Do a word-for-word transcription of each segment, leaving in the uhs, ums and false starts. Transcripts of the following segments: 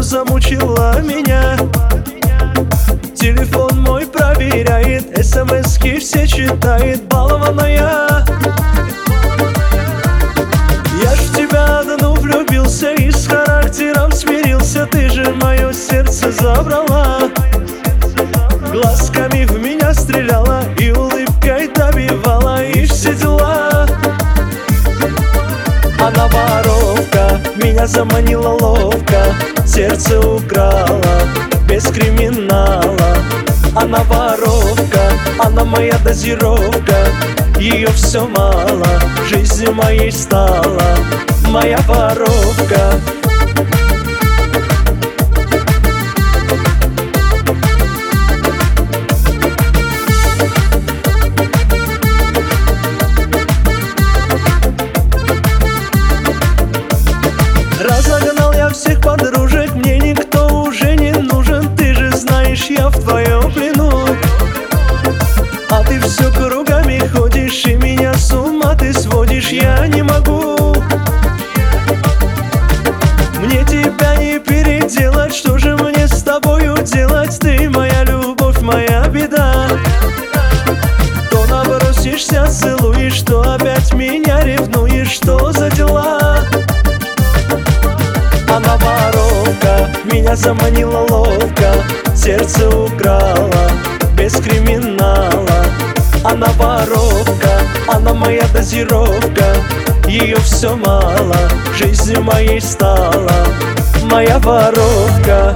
замучила меня. Телефон мой проверяет, смс-ки все читает, балованная. Я ж в тебя одну влюбился и с характером смирился. Ты же мое сердце забрала, глазками в меня стреляла и улыбкой добивала, и все дела. Она воровка, меня заманила ловко, сердце украла без криминала. Она воровка, она моя дозировка, ее все мало, жизнью моей стала моя воровка. Разогнал я всех подружек, мне никто уже не нужен. Ты же знаешь, я в твоем плену, а ты все кругами ходишь и меня с ума ты сводишь. Я не могу, мне тебя не переделать. Что же мне с тобою делать? Ты моя любовь, моя беда. То набросишься, целуешь, то опять меня ревнуешь. Что за дела? Она воровка, меня заманила ловко, сердце украла без криминала. Она воровка, она моя дозировка, ее все мало, жизнью моей стала моя воровка.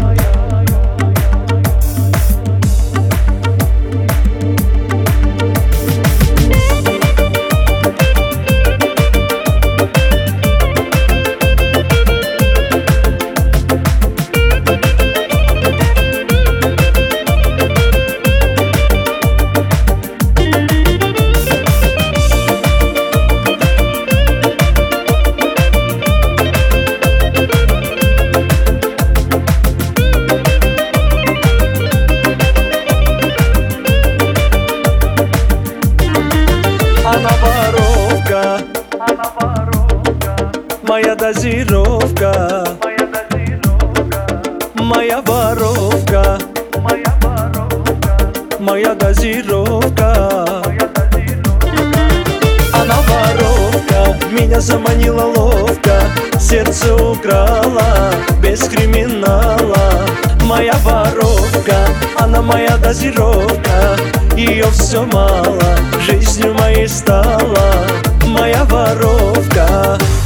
Она воровка, она воровка, моя дозировка, моя дозировка, моя воровка, моя воровка, моя дозировка, моя дозировка. Она воровка, меня заманила ловко, сердце украла без криминала. Моя воровка, она моя дозировка, ее все мало, жизнью моей стала моя воровка.